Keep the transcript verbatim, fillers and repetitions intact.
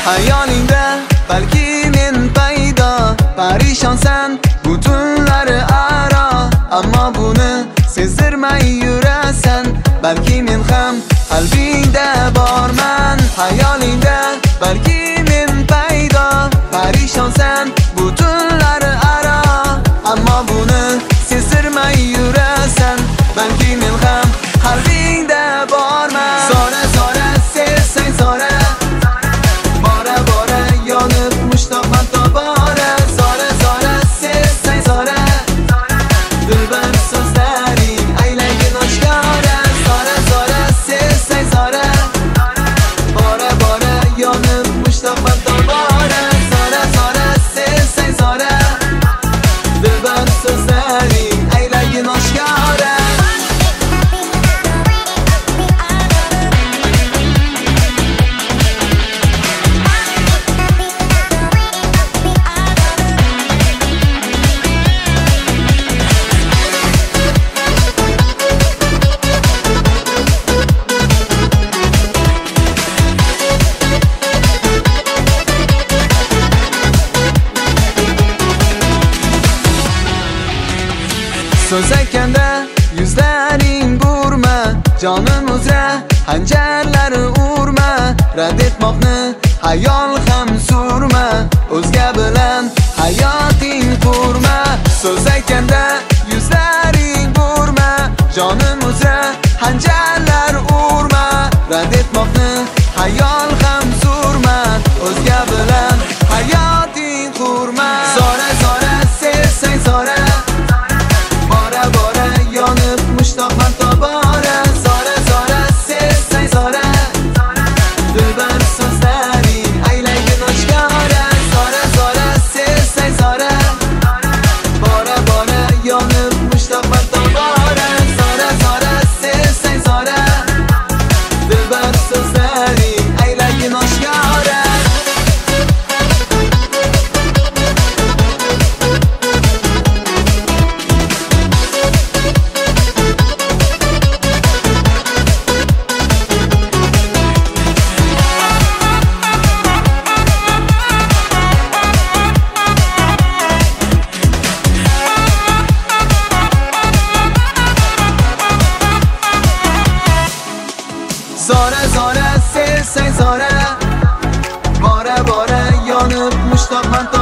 Hayolingda balki men paydo, parishonsan butunlari aro. Ammo buni sezdirmay yurasan, balki men ham qalbingda borman. Hayolingda balki men paydo, parishonsan butunlari aro. Ammo buni sezdirmay yurasan, balki men ham qalbingda borman. Zora zora sevsang zora, bora bora yonib mushtoqman tobora. Zora zora sevsang zora, dilbar so'zlaring aylagin oshkora. Zora zora sevsang zora, bora bora yonib mushtoqman tobora. Zora zora sevsang zora, dilbar so'zlaring aylagin oshkora. So'z aytganda yuzlaring burma, jonim uzra hanjarlari urma. Rad etmoqni hayol ham surma, o'zga bilan hayoting qurma. So'z aytganda yuzlaring burma, jonim uzra hanjarlar urma. Rad etmoqni hayol ham surma, o'zga bilan hayoting qurma. Zora zora sevsang zora, bora bora yonib mushtoqman tobora. Zora zora sevsang zora, dilbar so'zlaring aylagin oshkora. Zora zora sevsang zora, bora bora yonib mushtoqman tobora. Zora zora sevsang zora, dilbar so'zlaring aylagin oshkora. Zora zora sevsang zora, bora bora yonib mushtoqman